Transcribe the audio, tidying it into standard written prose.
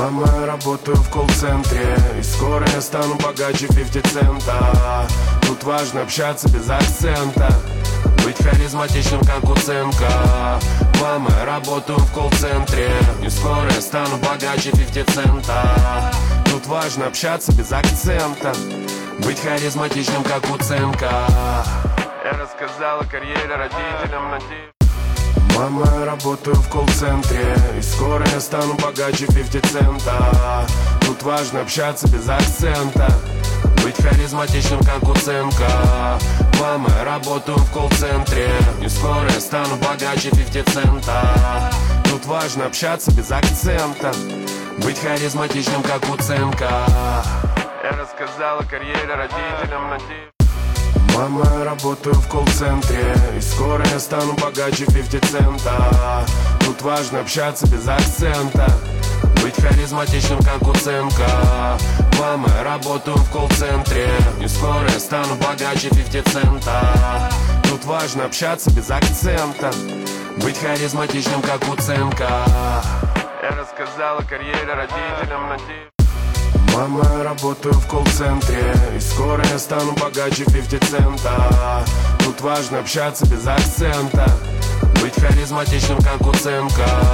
Мама, я работаю в колл-центре, и скоро я стану богаче 50 цента. Тут важно общаться без акцента, быть харизматичным, как Уценко. Мама, я работаю в колл-центре, и скоро я стану богаче 50 цента. Тут важно общаться без акцента, быть харизматичным, как Уценко. Я рассказал о карьере родителям, надеюсь. Мама, я работаю в колл-центре, и скоро я стану богаче 50 цента. Тут важно общаться без акцента, быть харизматичным, как Уценко. Мама, я работаю в колл-центре, и скоро я стану богаче 50 цента. Тут важно общаться без акцента, быть харизматичным, как Уценко. Я рассказал о карьере родителям, надеюсь. Мама, я работаю в колл-центре, и скоро я стану богаче 50 цента. Тут важно общаться без акцента, быть харизматичным, как Уценко. Мама, я работаю в колл-центре, и скоро я стану богаче 50 цента. Тут важно общаться без акцента, быть харизматичным, как Уценко. Я рассказал о карьере родителям, надеюсь. Мама, я работаю в колл-центре, и скоро я стану богаче 50 цента. Тут важно общаться без акцента, быть харизматичным, как Уценко.